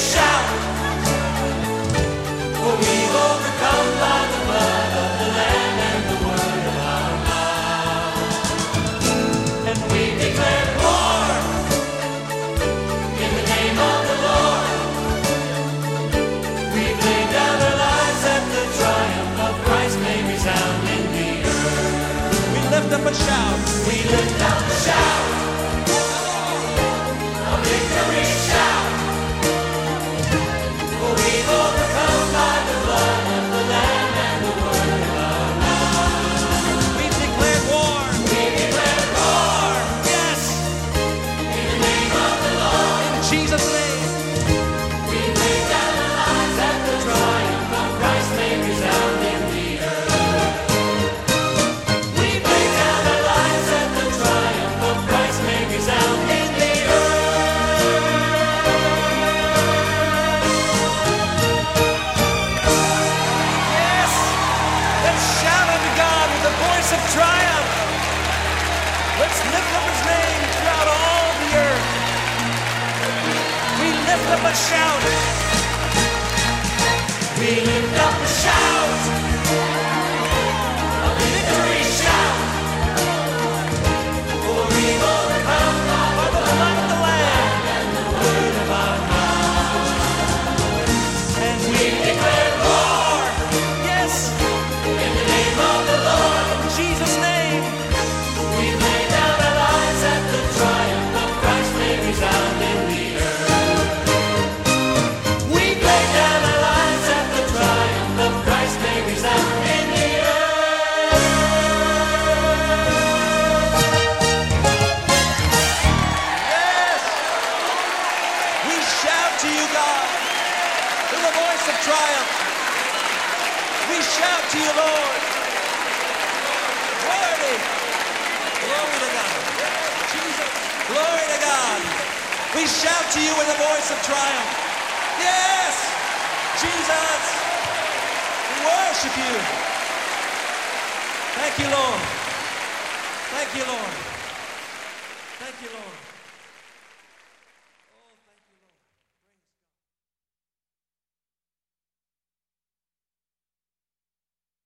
shout, for we've overcome by the blood of the Lamb and the word of our mouth. And we declare war in the name of the Lord. We've laid down our lives that the triumph of Christ may resound in the earth. We lift up a shout. We lift up a shout, a victory shout, for we've overcome by the blood of the Lamb and the word of our mouth. We've declared war. We declare war, Yes. in the name of the Lord. In Jesus' name. We've laid down our lives that the triumph of Christ may resound in the earth. We've laid down our lives that the triumph of Christ may resound in the Yes. Let's shout unto God with a voice of triumph. Let's lift up his name throughout all the earth. We lift up a shout. We lift up a shout, a victory shout, for we've overcome by the blood of the Lamb and the word of our mouth. And we declare war, Yes. in the name of the Lord. In Jesus' name. We've laid down our lives that the triumph of Christ may resound in the earth. We've laid down our lives that the triumph of Christ may resound in the earth. Yes. We shout to you, God, with a voice of triumph. We shout to you, Lord. Worthy. Glory to God. Jesus. Glory to God. We shout to you with a voice of triumph. Yes. Jesus. We worship you. Thank you, Lord. Thank you, Lord. Thank you, Lord.